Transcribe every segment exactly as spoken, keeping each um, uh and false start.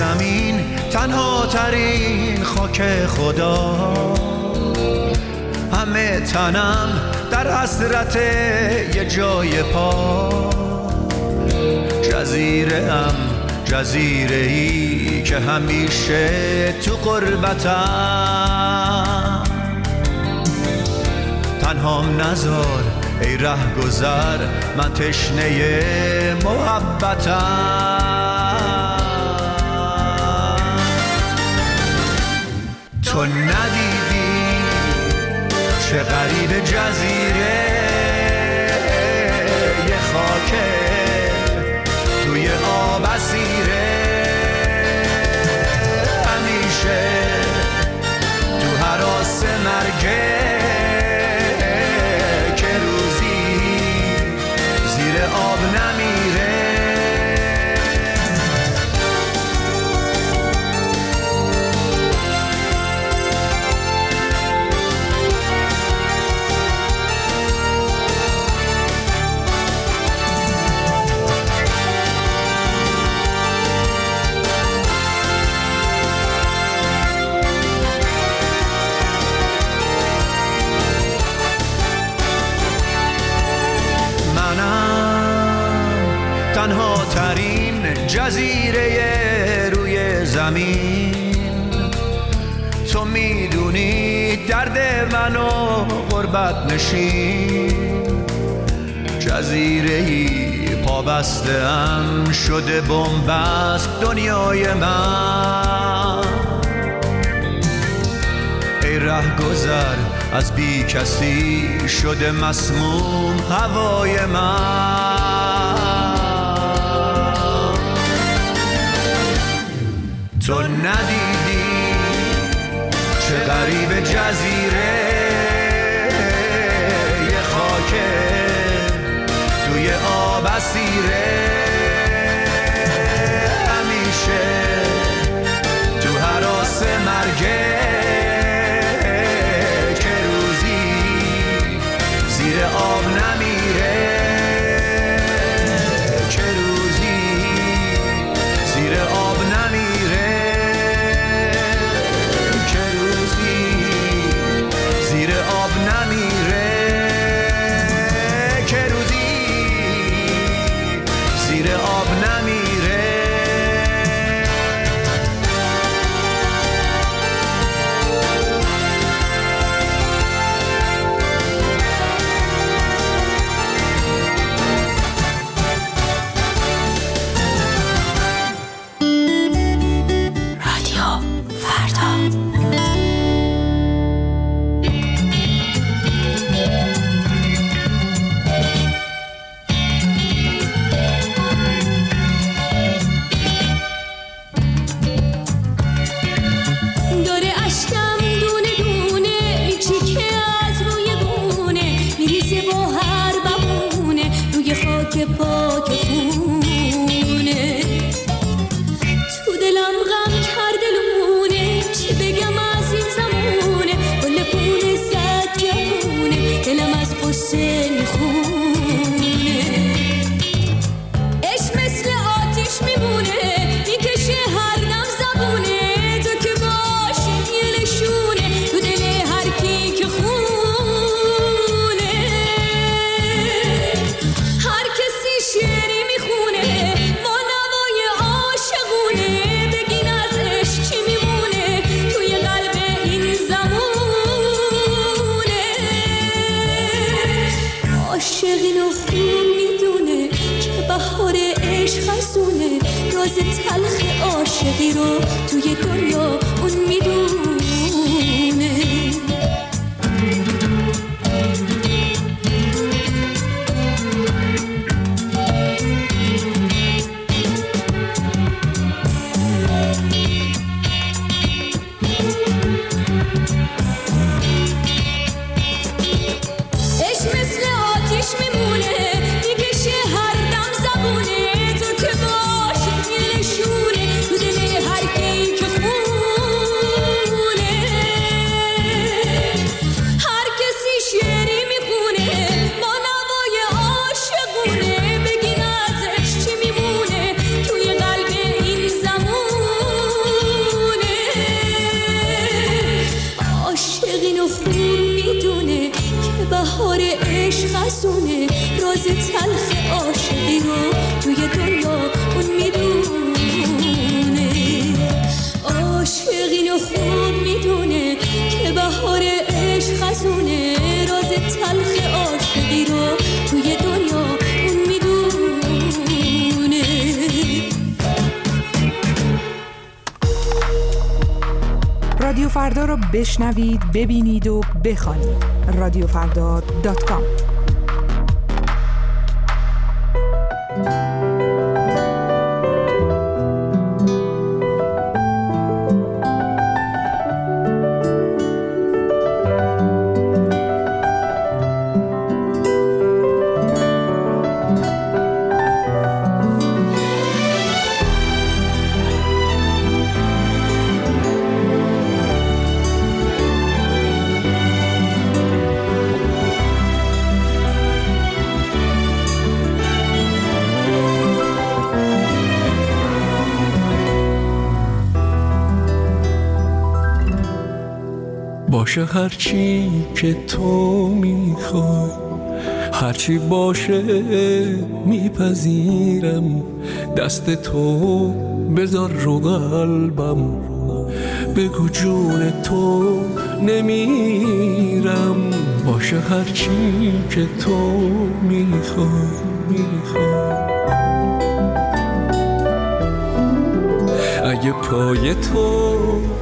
زمین تنها ترین خاک خدا، همه تنم در حسرت یه جای پا. جزیره ام جزیره ای که همیشه تو غربتم، تنهام نذار ای ره گذر، من تشنه محبتم. تو ندیدی چه غریب جزیره یه خاکه توی آب اسیره، همیشه تو هراس مرگه که روزی زیر آب نمیره. تنها ترین جزیره روی زمین، تو میدونی درد منو غربت نشین. جزیره‌ای پابسته ام شده بن‌بست دنیای من، ای ره گذر از بی کسی شده مسموم هوای من. تو ندیدی چه غریب جزیره یه خاکه توی آب اسیره، همیشه تو هراس مرگه که روزی زیر آب نمیره، که روزی زیر آب نمیره، که روزی زیر آب نمیره، که روزی زیر آب نمیره. تلخ عاشقی رو توی دنیا اون میدونه. عاشق نشونه تو دل هر کی که خونه آشپزونه، راز تلخ عاشقی رو توی دنیا اون میدونه. عاشق اینو خوب میدونه که بهار عشق خزونه، راز تلخ عاشقی رو توی دنیا اون میدونه. رادیو فردا رو بشنوید، ببینید و بخوانید. رادیو فردا دات کام. باشه هرچی که تو میخوای، هرچی باشه میپذیرم. دست تو بذار رو قلبم، بگو جون تو نمیرم. باشه هرچی که تو میخوای میخوای. اگه پای تو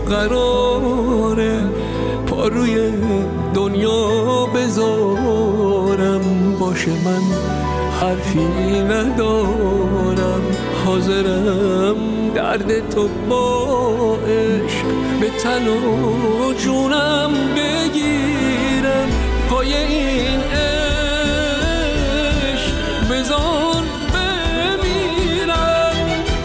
قراره پا روی دنیا بذارم، باشه من حرفی ندارم، حاضرم درد تو با عشق به تن و جونم بگیرم. پای این عشق بذار بمیرم.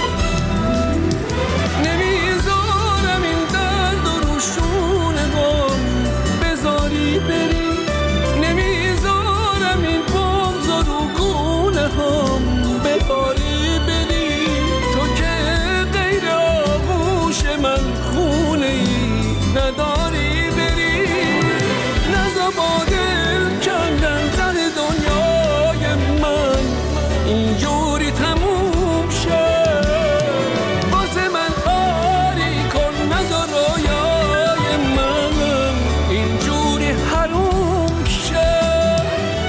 نمیذارم این درد و روشونه غم بذاری بری، نمیذارم این بغض و رو گونه هم بباری بری. تو که غیر آغوش من خونه ای نداری بری. نزا با دل کندن ته دنیای من اینجوری تموم شد. واسه من آری کن، نزا رویای من اینجوری حروم شد.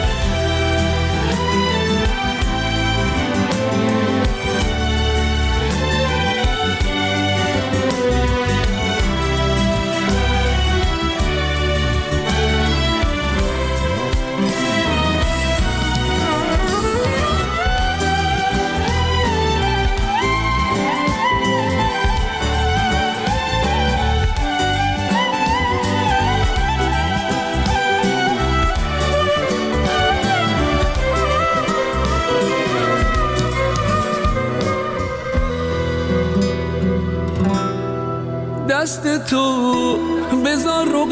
دست تو بذار رو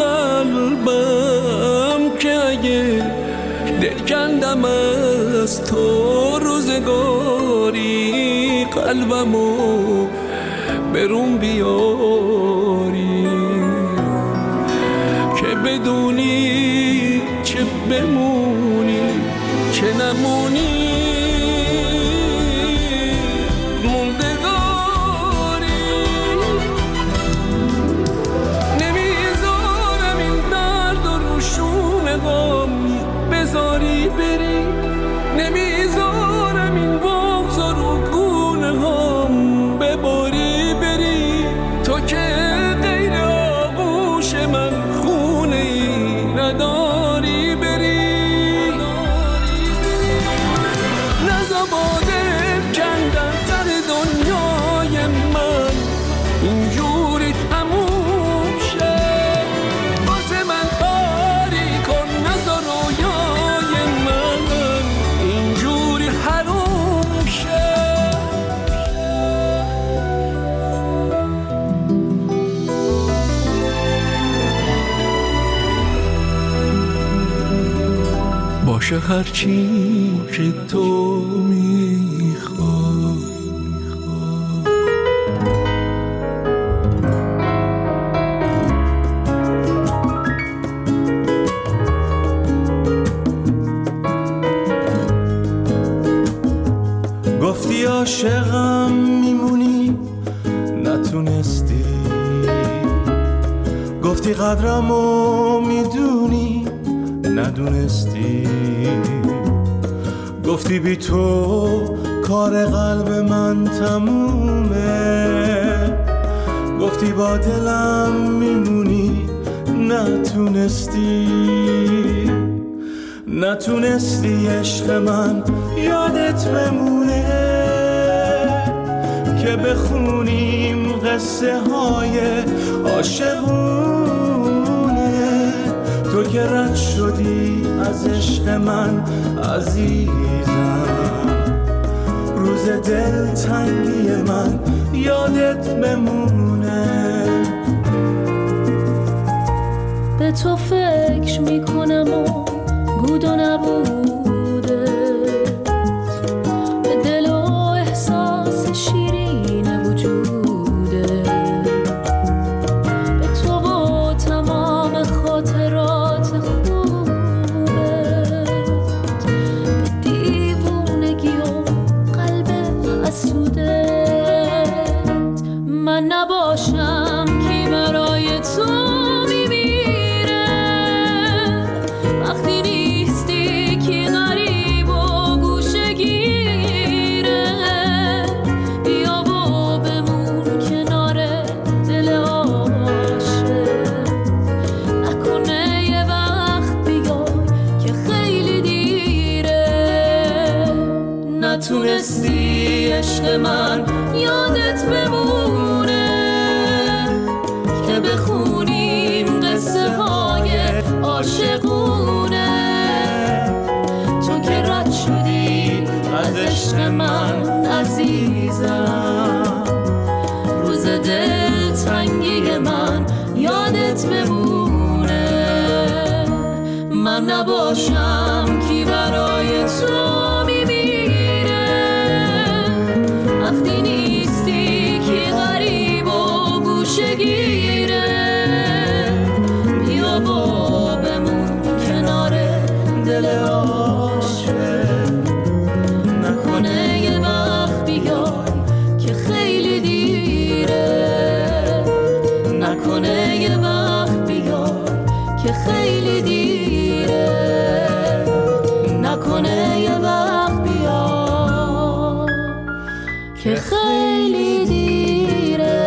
قلبم که اگه دل کندم از تو روزگاری، قلبمو برون بیاری که بدونی چه بمونی چه نمونی. بذاری بری، نمیذارم این بغض رو گونه هم بباری بری. تو که غیر آغوش من خونه ای نداری بری. نزا با دل کندن سر دنیای من اینجوری تموم شد. واسه من آری کن، نزا رویای من اینجوری حروم شد. باشه هرچی که تو میخوای. دلم میمونی نتونستی، گفتی قدرمو میدونی ندونستی، گفتی بی تو کار قلب من تمومه، گفتی با دلم میمونی نتونستی، نتونستی عشق من یادت بمونه که بخونیم قصه های عاشقونه، تو که رد شدی از عشق من عزیزم، روز دل تنگی من یادت بمونه. به تو فکر میکنم و بود و نبوده، به دل و احساس شیرین وجوده، به تو و تمام خاطرات خوبه، به دیوونگی و قلب حسودت، من نباشم کی برای تو نتونستی عشق من یادت بمونه که بخونیم قصه های عاشقونه، تو که رد شدی از عشق من عزیزم، روز دل تنگی من یادت بمونه، من نباشم کی برای تو وقتی نیستی که غریب و گوشه گیره، بیا با بمون کنار دل عاشق، نکنه یه وقت بیای که خیلی دیره، نکنه یه وقت بیای که خیلی دیره، نکنه یه وقت بیای که خیلی دیره.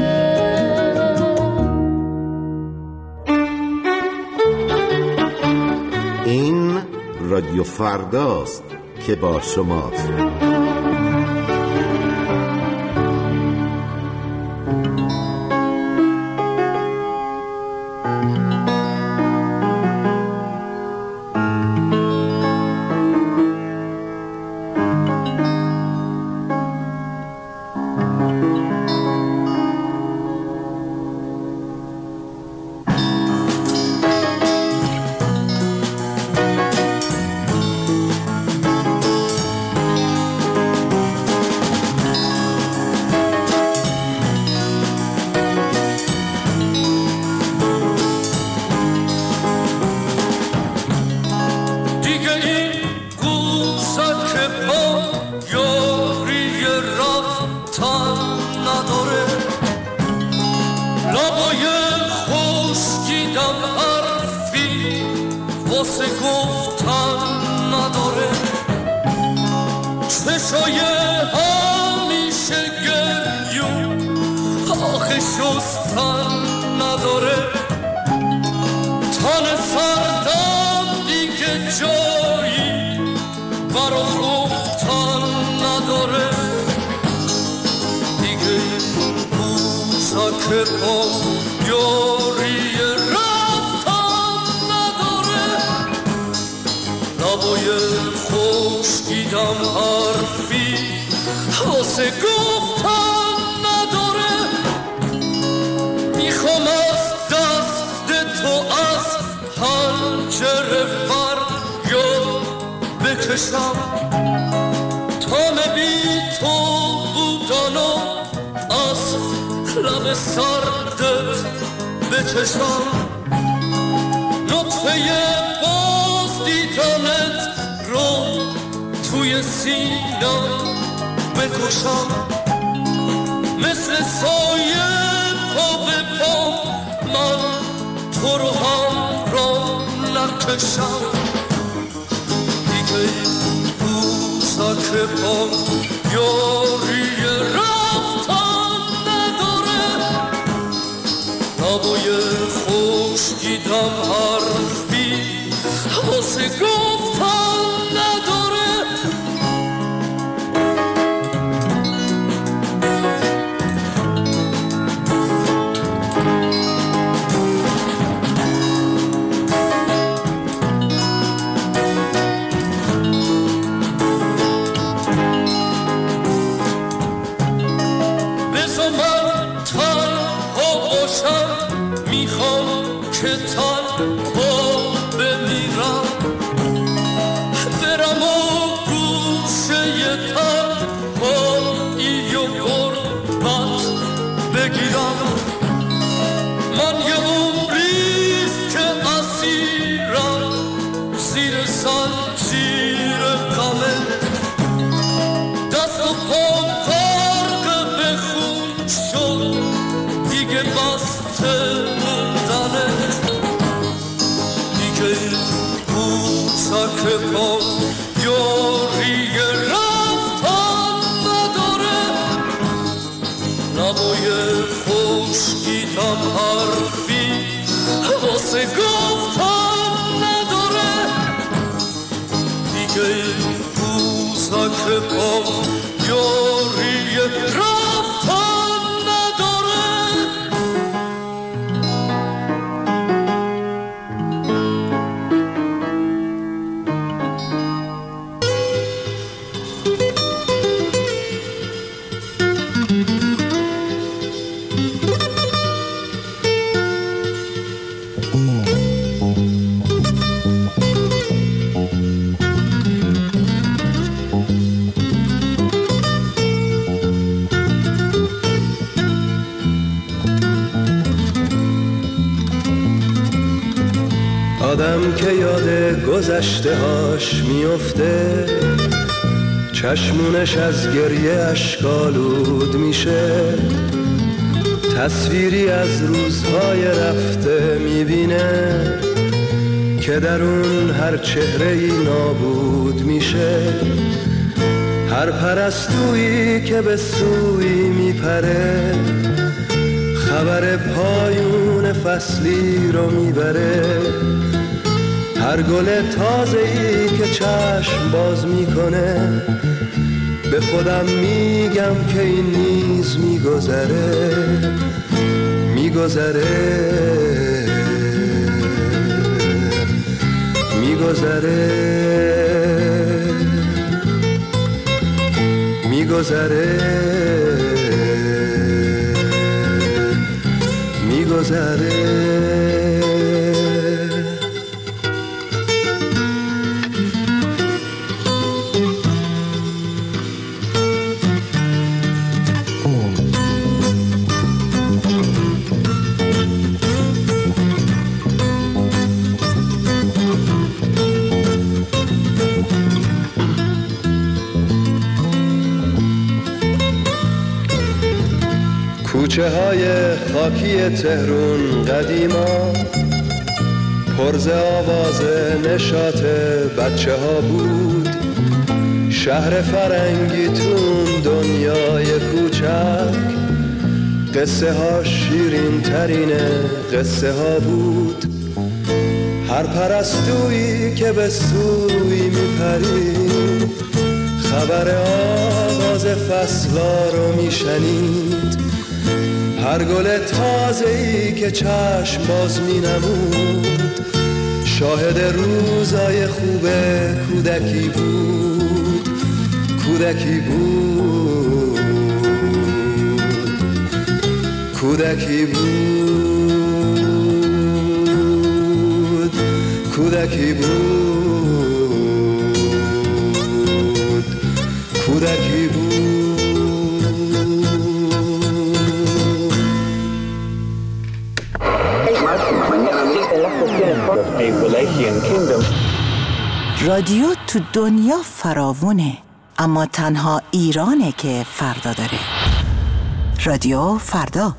این رادیو فرداست که با شماست. بکشم، مثل سایه پا به پا من تو رو هم را نکشم. دیگه بوسک پا یاری رفتن نداره، نبای خوشگیدم حرفی واسه گفتن نداره. بذار من تنها باشم، میخوام که تنها بمیرم، برم و گوشه تنهایی و غربت بگیرم. من یه عمریست که اسیرم زیر زنجیر غمت، دست و پام غرق به خون شد دیگه بسته موندنت. دیگه بوسک پا یاری رفتن نداره، نبای خوشگیدم حرفی واسه گفتن نداره. دیگه بوسک پا یاری رفتن نداره. آدم که یاد گذشته هاش میفته، چشمونش از گریه اشکالود میشه، تصویری از روزهای رفته میبینه که در اون هر چهره‌ای نابود میشه. هر پرستویی که به سوی میپره، خبر پایون فصلی رو میبره. هر گل تازه‌ای که چشم باز میکنه، به خودم میگم که این نیز میگذره میگذره میگذره میگذره میگذره. کوچه های خاکی تهرون قدیما پرز آواز نشاط بچه ها بود. شهر فرنگی تون دنیای کوچک، قصه ها شیرین ترین قصه ها بود. هر پرستویی که به سوی میپرید، خبر آغاز فصلا رو میشنید. هر گل تازه‌ای که چشم باز می‌نمود، شاهد روزای خوب کودکی بود کودکی بود کودکی بود کودکی بود کودکی بود. رادیو تو دنیا فراوونه، اما تنها ایرانه که فردا داره. رادیو فردا.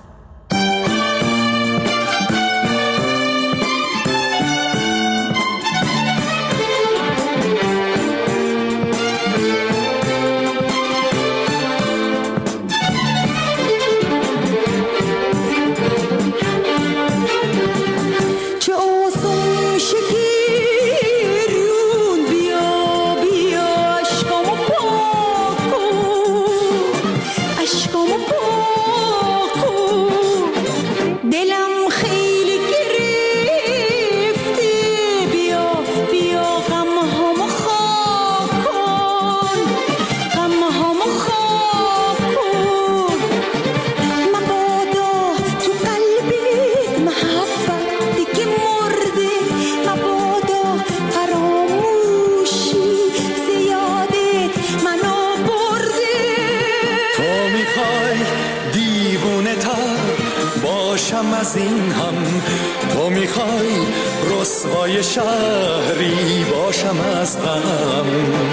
از این هم تو میخوای رسوای شهری باشم از غم،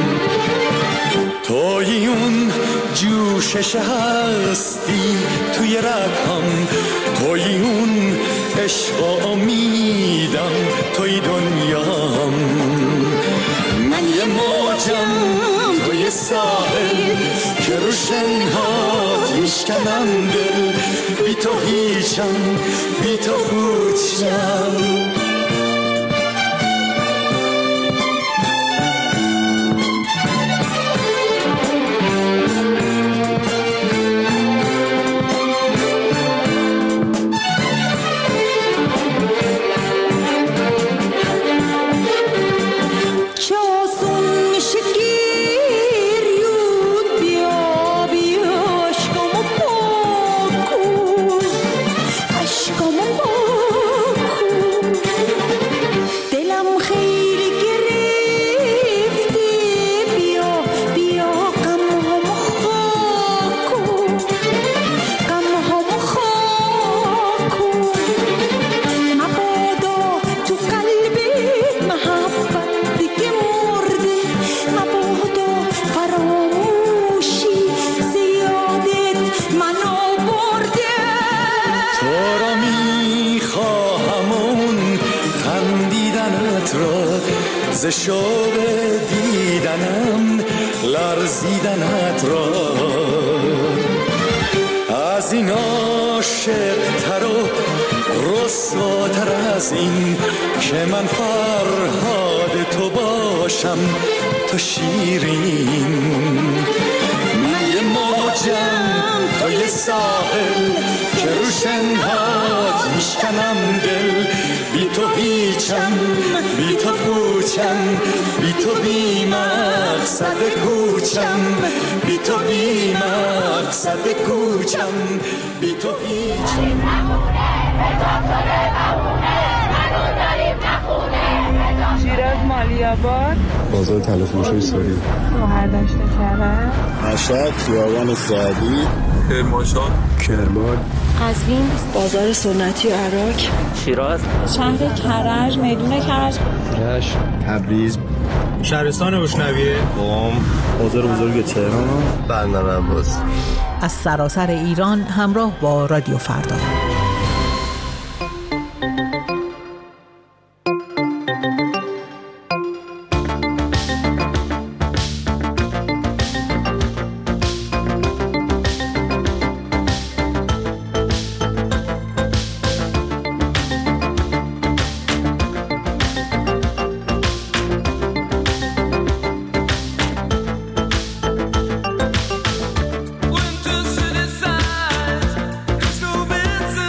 توی اون جوشش هستی توی رگم، توی اون عشق و امیدم توی دنیام. من یه موجم توی ساحل که رو شنهات میشکنم دل، بی تو هیچم بی تو پوچم. ز شوق دیدنم لرزیدنت را، از این عاشق تر و رسواتر از این که من فرهاد تو باشم تو شیرین. من یه موجم تو یه ساحل که رو شنهات میشکنم دل، بی تو هیچم بی تو پوچم، بی تو بی مقصد کوچم، بی تو بی مقصد کوچم، بی تو هیچم. شیراز مالی‌آباد، بازار تلفروشی سوری، مهردشت کرج، مشهد خیابان سعدی، کرمانشاه، کرمان، قزوین، بازار سنتی و عراق، شیراز، شهر کرج، میدون کرج، رشت، تبریز، شهرستان بوشنویه، قم، بازار بزرگ تهران، بندر عباس. از سراسر ایران همراه با رادیو فردا. Went to city side, so bad.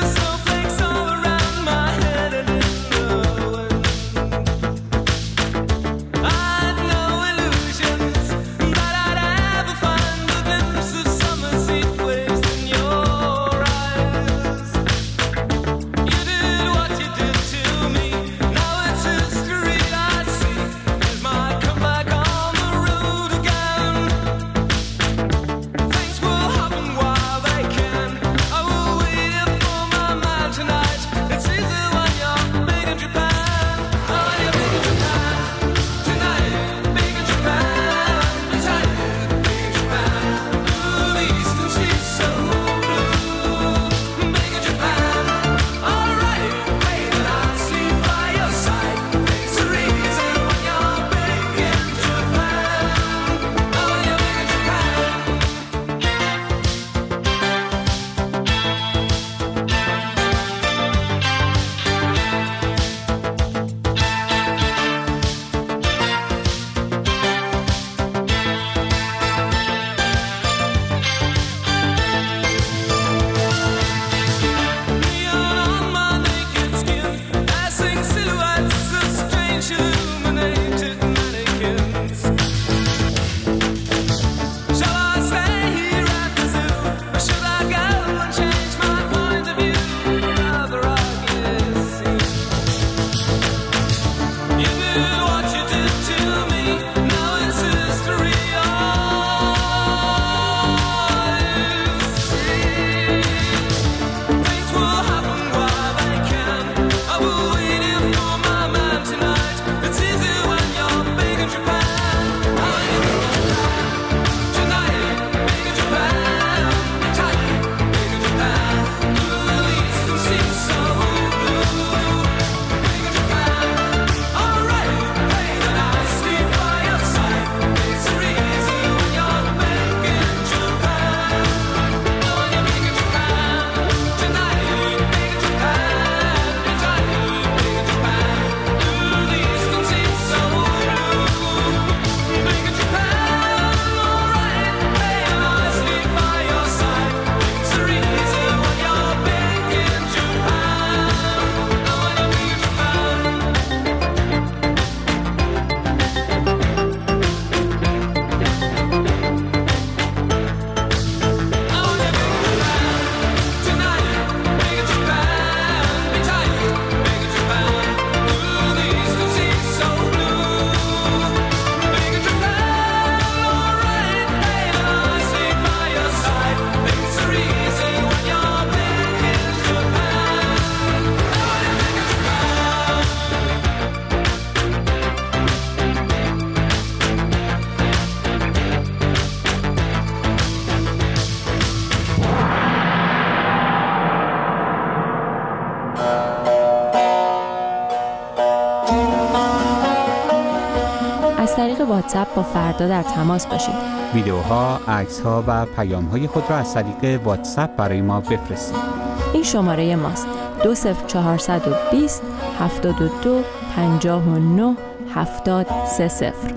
واتساپ با فردا در تماس باشید. ویدیوها، عکس‌ها و پیام‌های خود را از طریق واتساپ برای ما بفرستید. این شماره ماست: دو صفر چهارصد و بیست هفتاد و دو پنجاه و نه هفتاد سه صفر.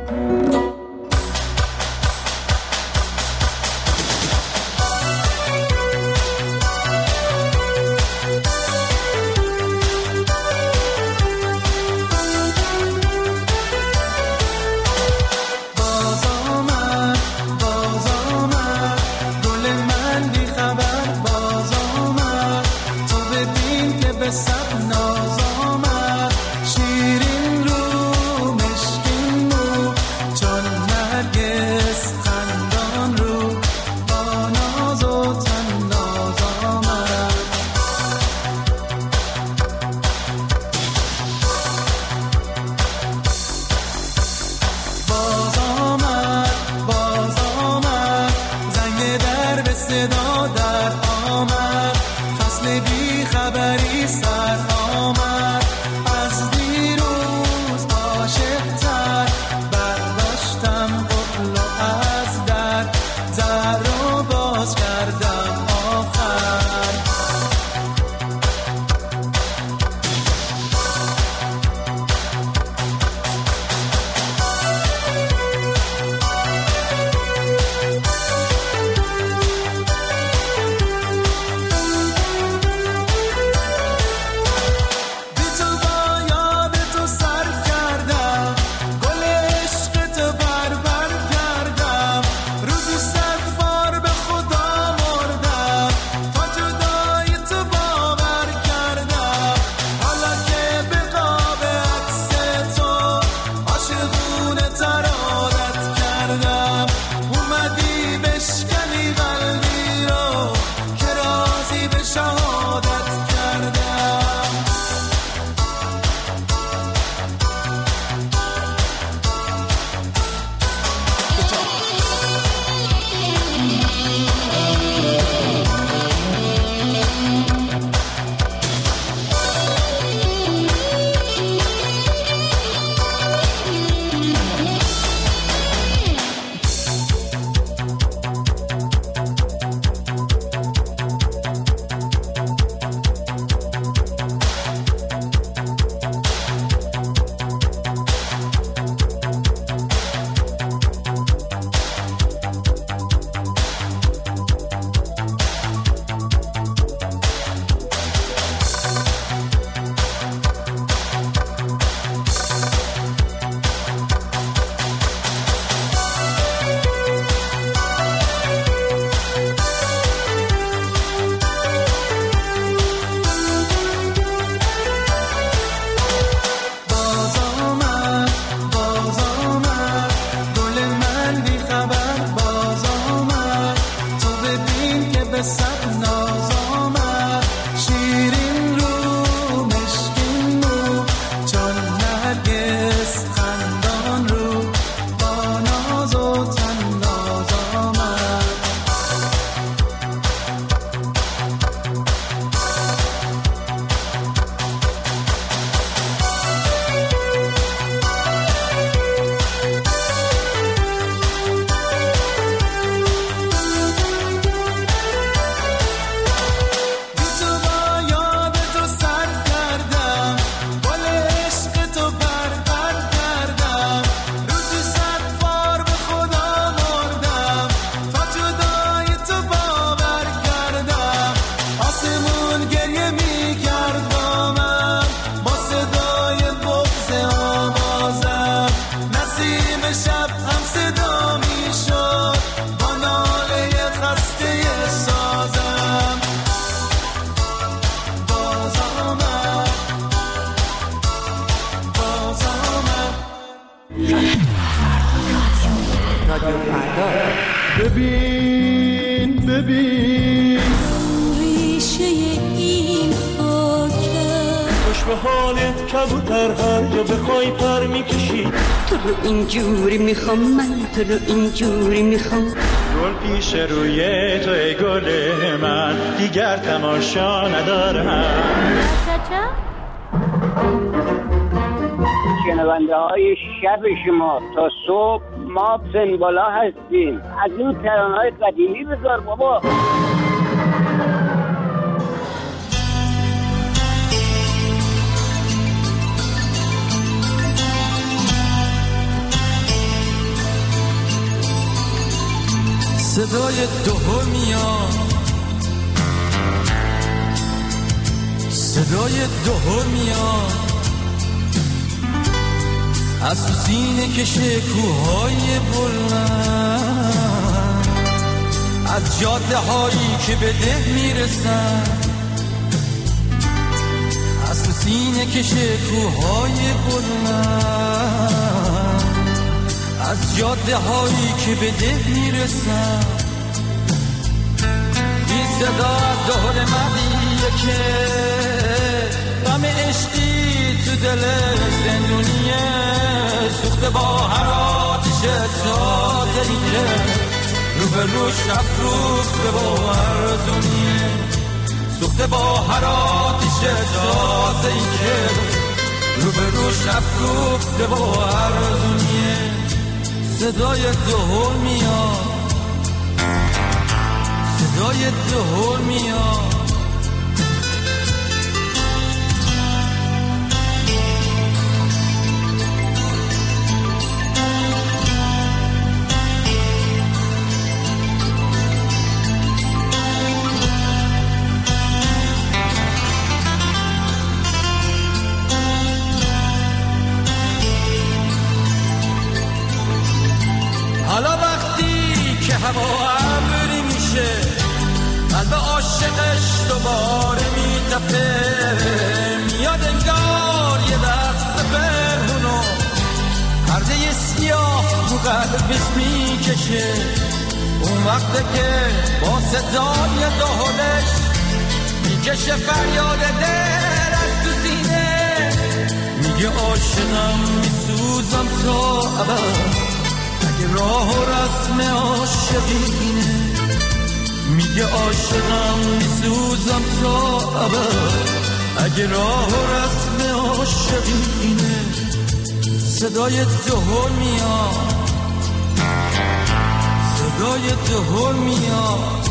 ببین ببین ریشه این خاکه خوش به حالت کبوتر هر جا بخوای پر میکشی تو رو اینجوری میخوام من تو رو اینجوری میخوام گل پیش روی تو ای گل من دیگر تماشا ندارم شنونده های شب شما تا صبح ما سنبالا هستیم. از این ترانه های قدیمی بذار بابا. صدای دهل میاد، صدای دهل میاد از تو سینه کشه کوههای بلند، از جاده هایی که به ده میرسن، از تو سینه کشه کوههای بلند، از جاده هایی که به ده میرسن. این صدا از دهل مردیه که غم عشقی تو دل زندونیه، سوخته با هر آتش تازه‌ای که رو به روش افروخته با ارزونیه، سوخته با هر آتش تازه‌ای که رو به روش افروخته با ارزونیه. صدای دهل میاد، صدای دهل میاد حالا وقتی که هوا ابری میشه، قلب عاشقش دوباره میتپه، میاد انگار یه دست پنهونو پرده سیاه رو قلبش میکشه. اون وقت که با صدای دهلش میکشه فریاد دل از تو سینه، میگه عاشقم میسوزم تا ابد اگه راه و رسم عاشقینه، میگه عاشقم میسوزم تا ابد اگه راه و رسم عاشقینه. صدای دهل میاد، صدای دهل میاد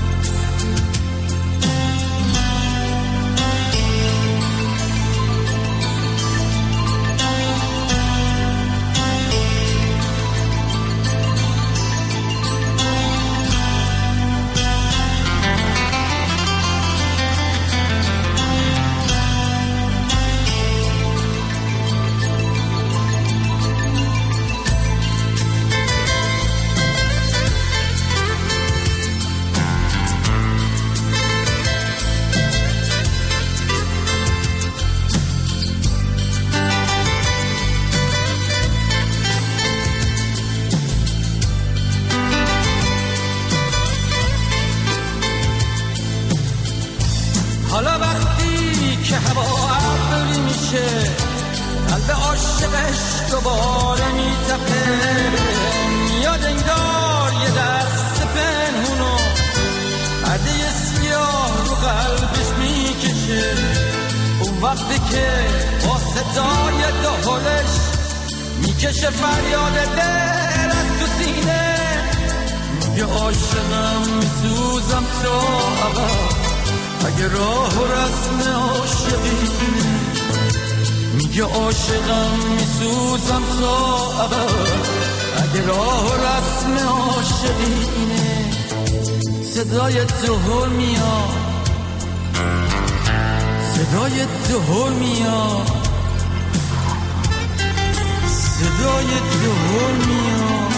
حالا وقتی که هوا ابری میشه، قلب عاشقش دوباره میتپه، میاد انگار یه دست پنهونو پرده سیاه رو قلبش میکشه. اون وقتی که با صدای دهلش میکشه فریاد دل از تو سینه، میگه عاشقم میسوزم تا ابد اگه راه و رسم عاشقینه، میگه عاشقم میسوزم تا ابد اگه راه و رسم عاشقینه. صدای دهل میاد، صدای دهل میاد، صدای دهل میاد.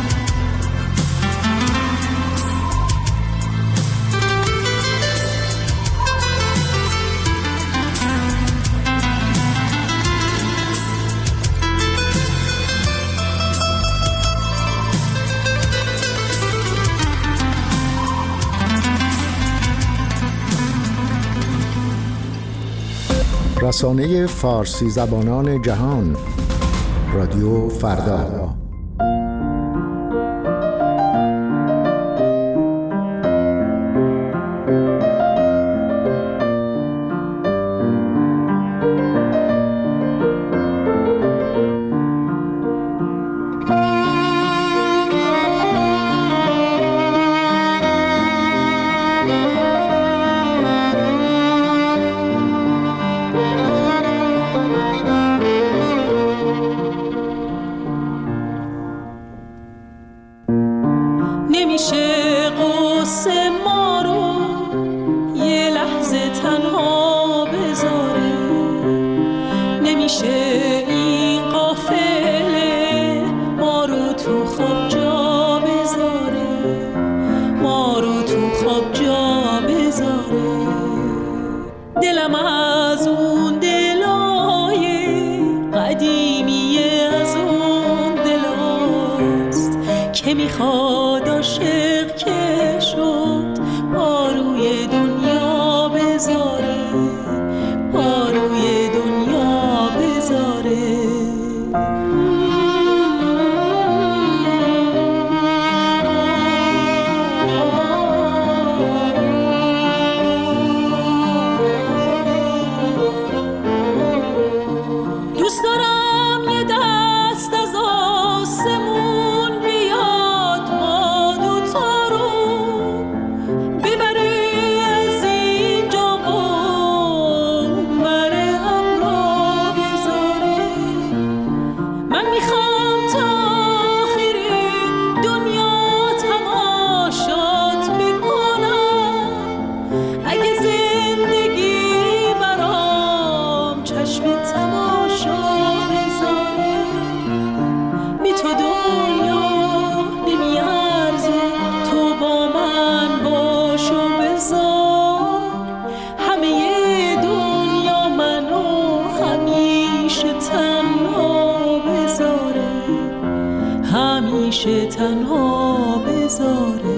رسانه فارسی زبانان جهان، رادیو فردا. خواب جا بذاره. دلم از اون دلای قدیمی از اون دلاست که میخواد عاشق که شد پا روی دنیا بذاره، پا روی دنیا بذاره. همیشه تنها بذاره.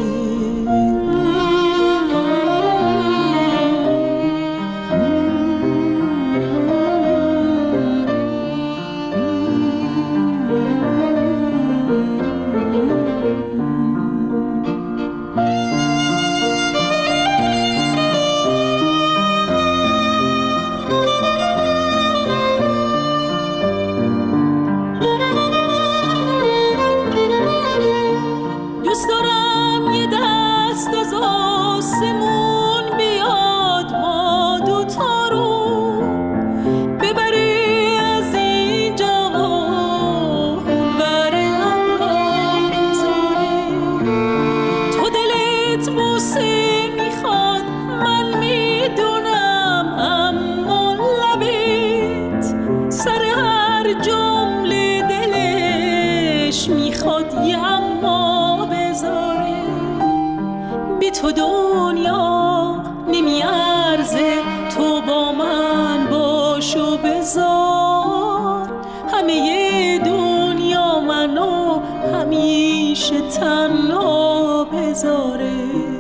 تو دنیا نمیارزه، تو با من باش و بذار همه دنیا منو همیشه تنها بذاره،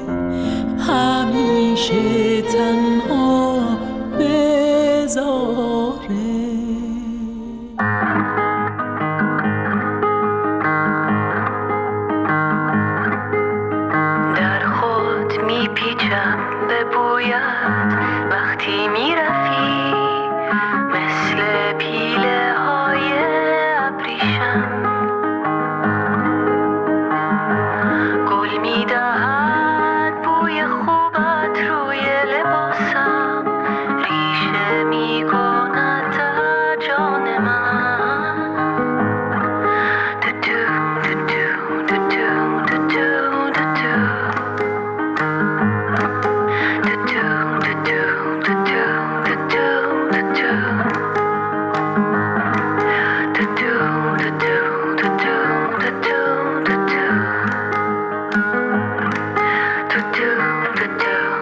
همیشه تنها بذاره. میپیچم به بویت وقتی میرفی، مثل پیله های ابریشم گل میدهد بوی خوبت روی لباسم، ریشه میکند در جان من. دو دو دو دو دو دو دو دو. Do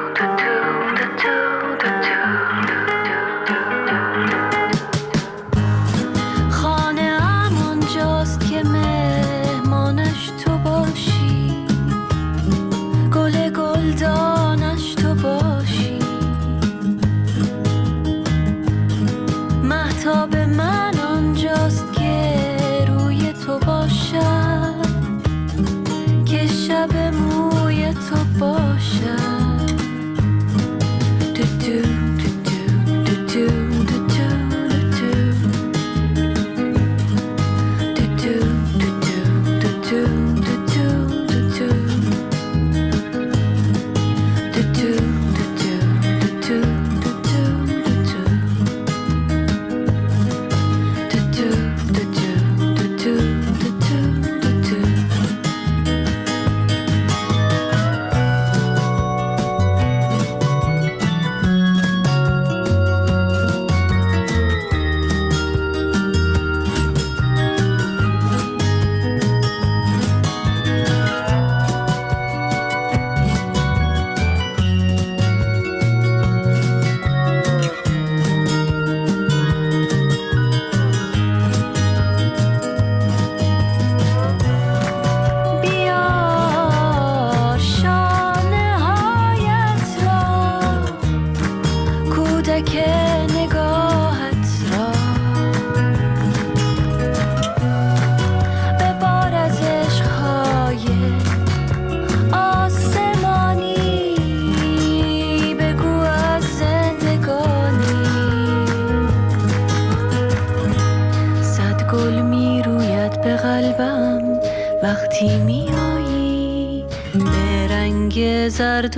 زرد و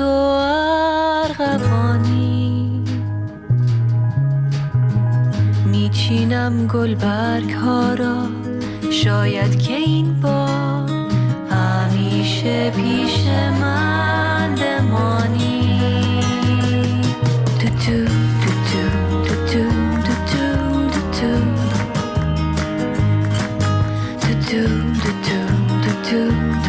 ارغوانی، میچینم گلبرگ ها را، شاید که این بار همیشه پیش من بمانی. تو تو تو تو تو تو تو تو تو تو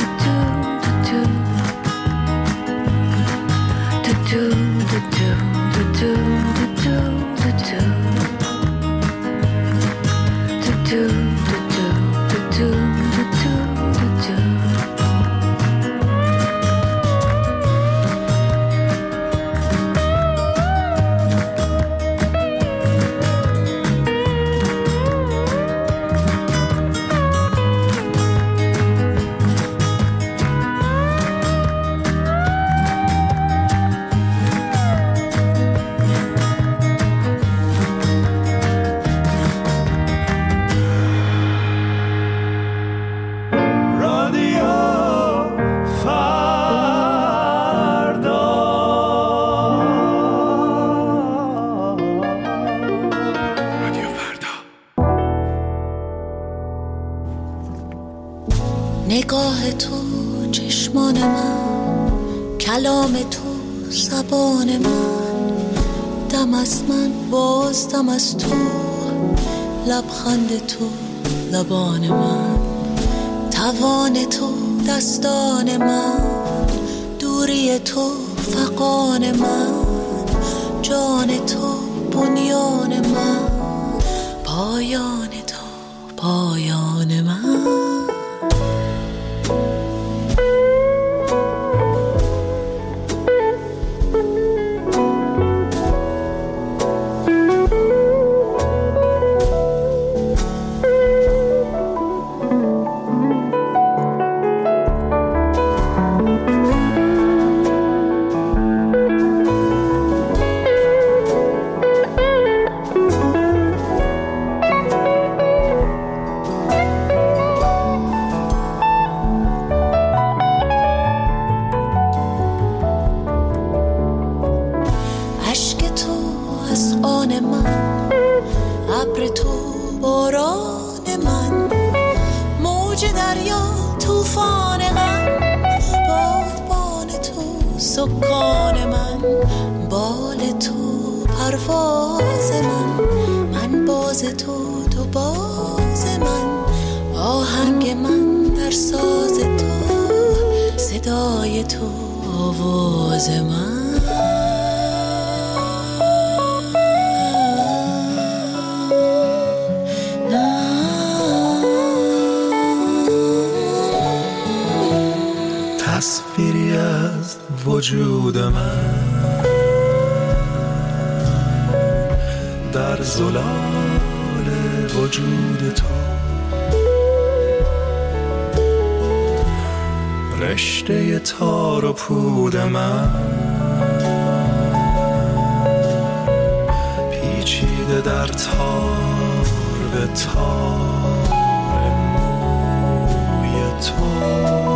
نگاه تو چشمان من، کلام تو زبان من، دم از من باز دم از تو، لبخند تو لبان من، توان تو دستان من، دوری تو فغان من، جان تو بنیان من، پایان تو پایان من. تصویری از وجود من در زلال وجود تو، رشته تار و پود من پیچیده در تار به تار موی تو.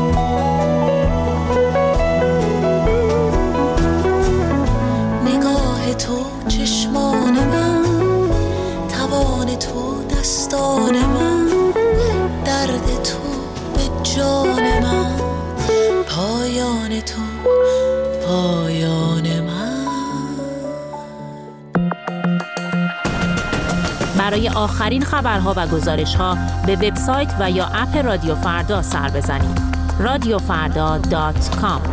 نگاه تو چشمان من، توان تو دستان من، درد تو به جان من، پایان تو پایان من. برای آخرین خبرها و گزارش‌ها به وبسایت و یا اپ رادیو فردا سر بزنید. رادیو فردا دات کام.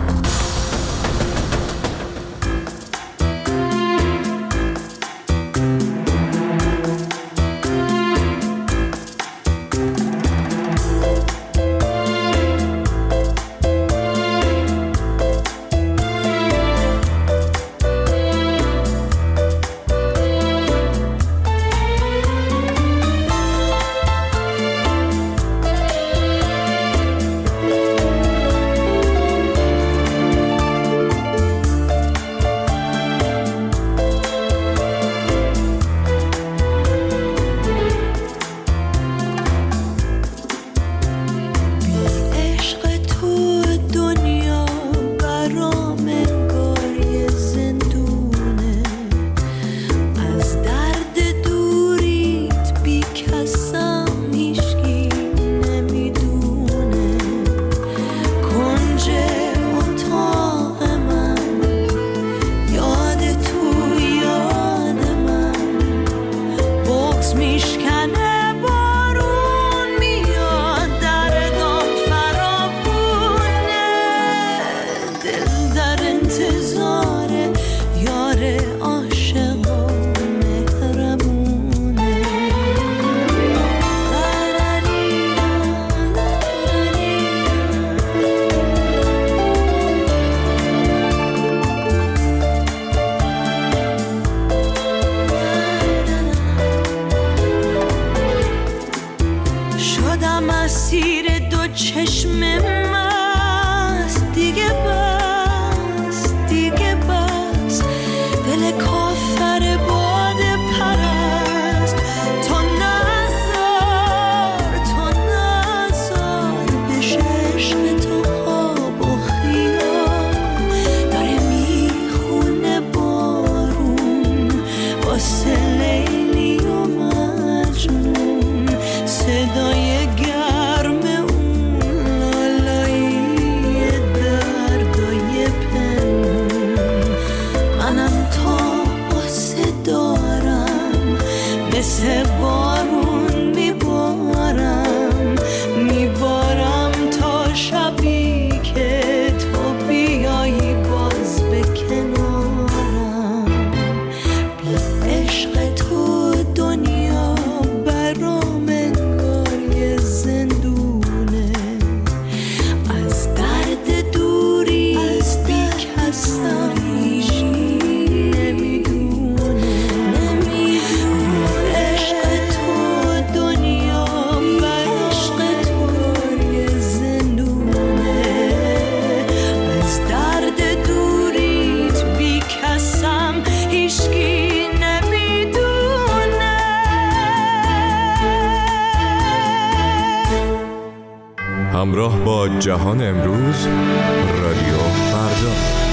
همراه با جهان امروز، رادیو فردا.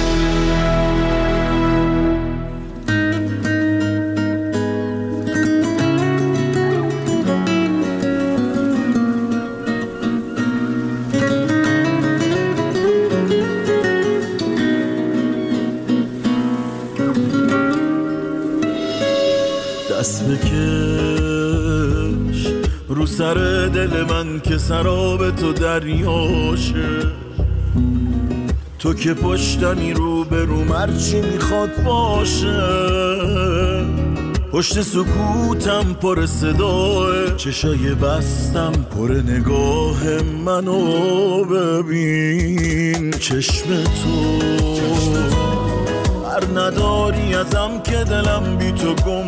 دست بکش رو سر دل من که سراب تو دریاشه، تو که پشتمی رو به رو مرچی میخواد باشه، پشت سکوتم پر صداه، چشای بستم پر نگاه منو ببین. چشم تو هر نداری ازم که دلم بی تو گم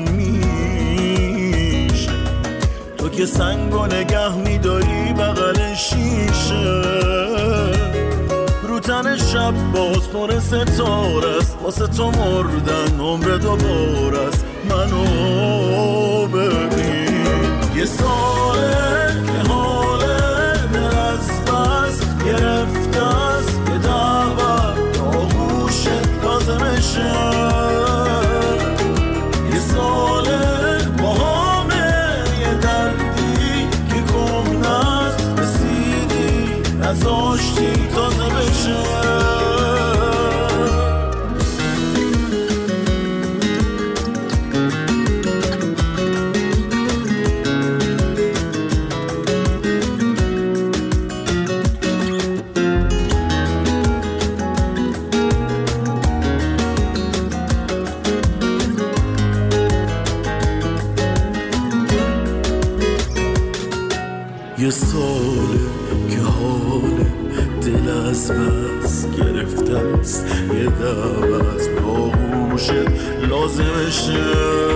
میشه، تو که سنگو نگه میداری بغل شیشه، رو تن شب باز پر ستاره است، واسه تو مردن عمر دوباره است. منو ببین، یه ساله که حاله دل از بس گرفته است، یه دعوت آغوشت لازمشه، یه ساله با همه یه دردی که کهنه است، رسیدی نذاشتی تازه بشه. یه ساله که حال دل از بس گرفته است، یه دعوت با گوشت لازمشه.